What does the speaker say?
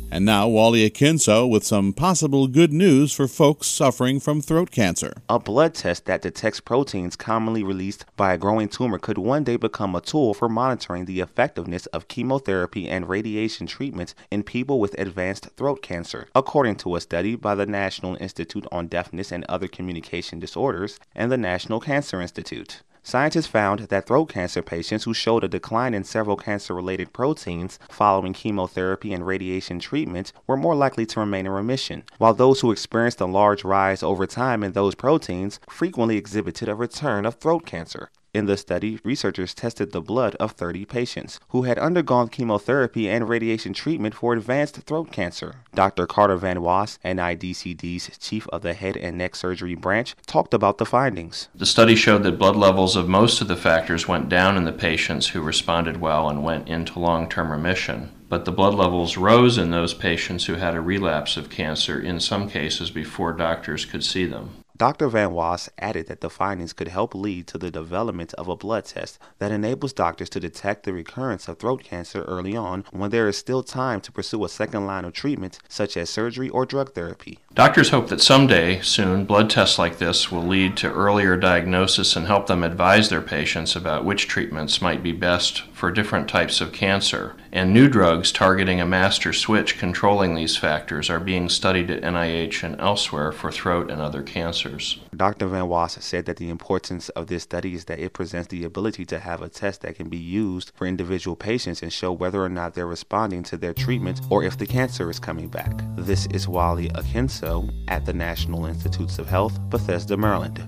And now, Wally Akinso with some possible good news for folks suffering from throat cancer. A blood test that detects proteins commonly released by a growing tumor could one day become a tool for monitoring the effectiveness of chemotherapy and radiation treatments in people with advanced throat cancer, according to a study by the National Institute on Deafness and Other Communication Disorders and the National Cancer Institute. Scientists found that throat cancer patients who showed a decline in several cancer-related proteins following chemotherapy and radiation treatment were more likely to remain in remission, while those who experienced a large rise over time in those proteins frequently exhibited a return of throat cancer. In the study, researchers tested the blood of 30 patients who had undergone chemotherapy and radiation treatment for advanced throat cancer. Dr. Carter Van Was, NIDCD's chief of the head and neck surgery branch, talked about the findings. The study showed that blood levels of most of the factors went down in the patients who responded well and went into long-term remission. But the blood levels rose in those patients who had a relapse of cancer, in some cases before doctors could see them. Dr. Van Was added that the findings could help lead to the development of a blood test that enables doctors to detect the recurrence of throat cancer early on when there is still time to pursue a second line of treatment such as surgery or drug therapy. Doctors hope that someday, soon, blood tests like this will lead to earlier diagnosis and help them advise their patients about which treatments might be best for different types of cancer. And new drugs targeting a master switch controlling these factors are being studied at NIH and elsewhere for throat and other cancers. Dr. Van Was said that the importance of this study is that it presents the ability to have a test that can be used for individual patients and show whether or not they're responding to their treatment or if the cancer is coming back. This is Wally Akinso at the National Institutes of Health, Bethesda, Maryland.